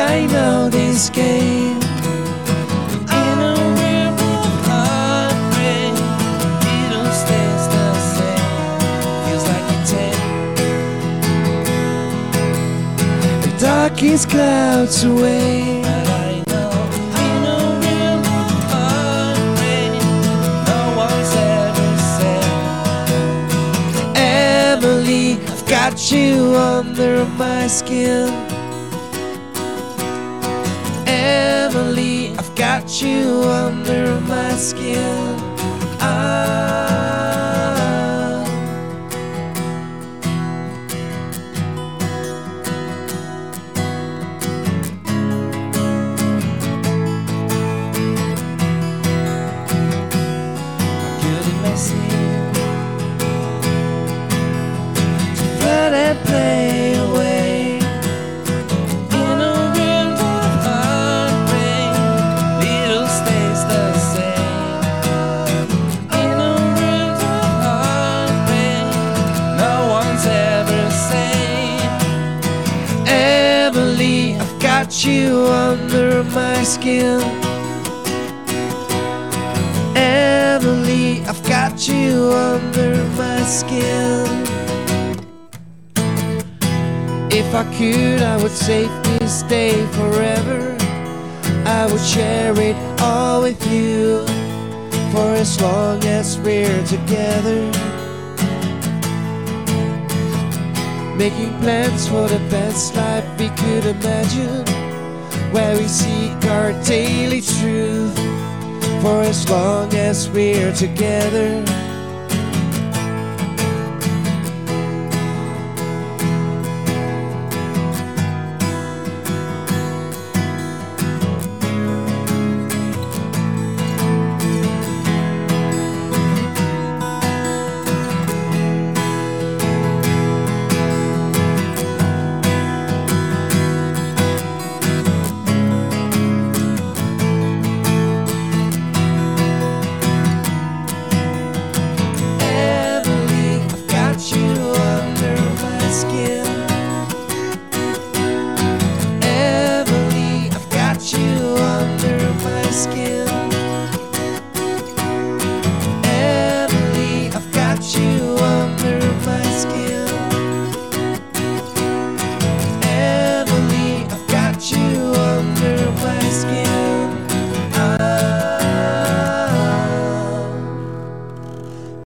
I know this game. In a world of heartbreak, it all stays the same. Feels like it's the darkest clouds away. But I know in a world of heartbreak, no one's ever said, Emily, I've got you under my skin. Emily, I've got you under my skin. Good and messy to flood and play away. Emily, I've got you under my skin. Emily, I've got you under my skin. If I could, I would safely stay forever. I would share it all with you for as long as we're together. Making plans for the best life we could imagine, where we seek our daily truth for as long as we're together.